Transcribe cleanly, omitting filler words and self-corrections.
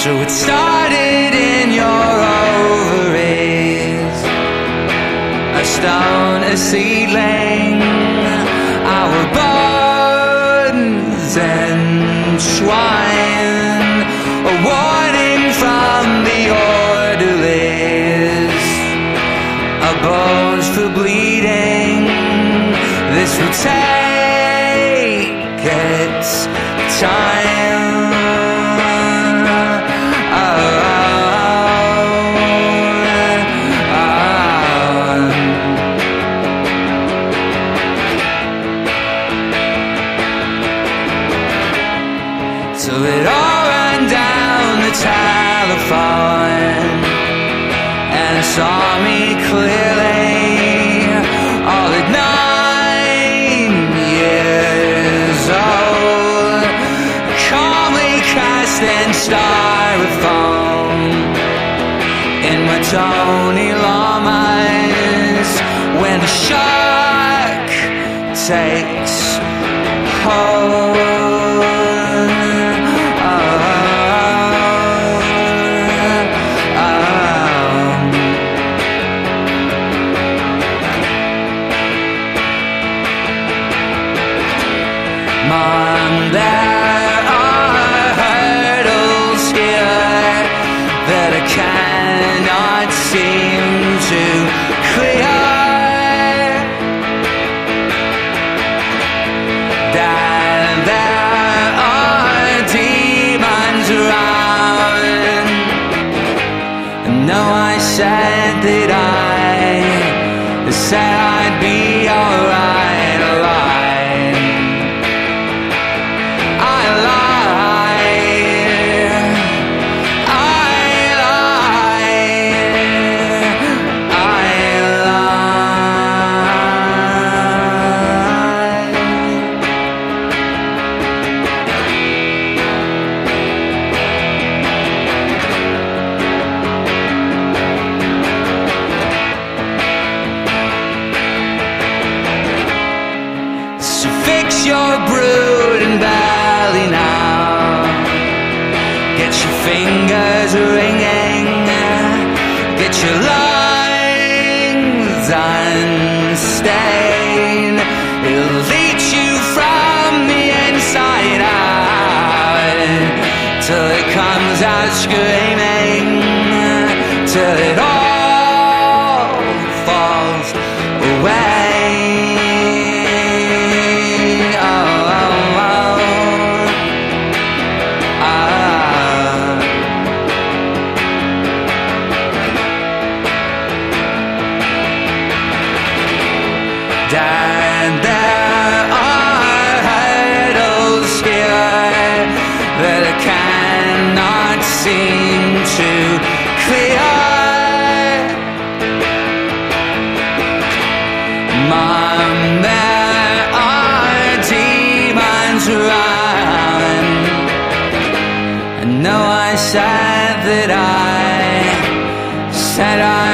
So it started in your ovaries, a stone, a seedling, our bones and swine, a warning from the orderlies, our bones for bleeding. This will take its time. So it all ran down the telephone, and it saw me clearly, all at 9 years old, calmly cast in styrofoam in my Tony Lamas, when the shark takes hold. Mom, there are hurdles here that I cannot seem to clear. Dad, there are demons around. No, I said that I'd be alright. Fix your brood and belly now. Get your fingers ringing. Get your lungs unstained. It'll leach you from the inside out, till it comes out screaming, till it all falls away. And there are hurdles here that I cannot seem to clear. Mom, there are demons around. I know I said that I